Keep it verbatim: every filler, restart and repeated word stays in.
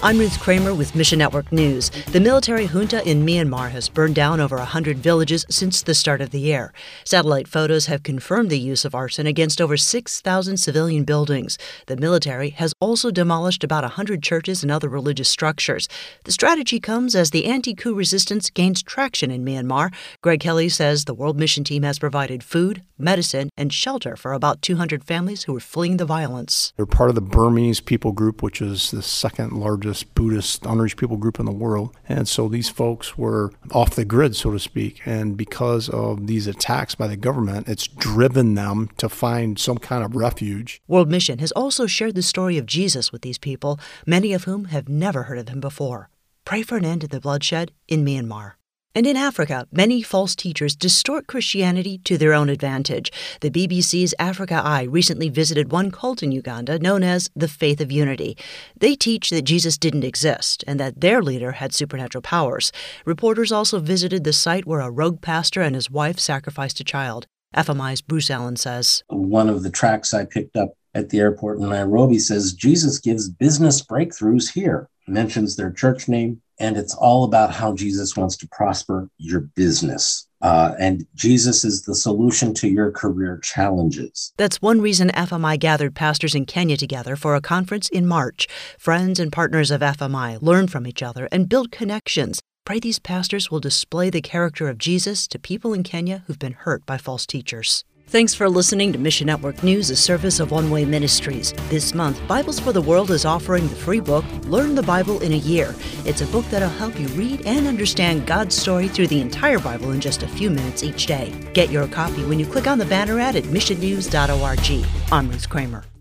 I'm Ruth Kramer with Mission Network News. The military junta in Myanmar has burned down over one hundred villages since the start of the year. Satellite photos have confirmed the use of arson against over six thousand civilian buildings. The military has also demolished about one hundred churches and other religious structures. The strategy comes as the anti-coup resistance gains traction in Myanmar. Greg Kelly says the World Mission Team has provided food, medicine, and shelter for about two hundred families who are fleeing the violence. They're part of the Burmese people group, which is the second largest Buddhist unreached people group in the world. And so these folks were off the grid, so to speak. And because of these attacks by the government, it's driven them to find some kind of refuge. World Mission has also shared the story of Jesus with these people, many of whom have never heard of him before. Pray for an end to the bloodshed in Myanmar. And in Africa, many false teachers distort Christianity to their own advantage. The B B C's Africa Eye recently visited one cult in Uganda known as the Faith of Unity. They teach that Jesus didn't exist and that their leader had supernatural powers. Reporters also visited the site where a rogue pastor and his wife sacrificed a child. F M I's Bruce Allen says, one of the tracts I picked up at the airport in Nairobi says, Jesus gives business breakthroughs here, mentions their church name, and it's all about how Jesus wants to prosper your business. Uh, and Jesus is the solution to your career challenges. That's one reason F M I gathered pastors in Kenya together for a conference in March. Friends and partners of F M I learn from each other and build connections. Pray these pastors will display the character of Jesus to people in Kenya who've been hurt by false teachers. Thanks for listening to Mission Network News, a service of One Way Ministries. This month, Bibles for the World is offering the free book, Learn the Bible in a Year. It's a book that'll help you read and understand God's story through the entire Bible in just a few minutes each day. Get your copy when you click on the banner ad at mission news dot org. I'm Ruth Kramer.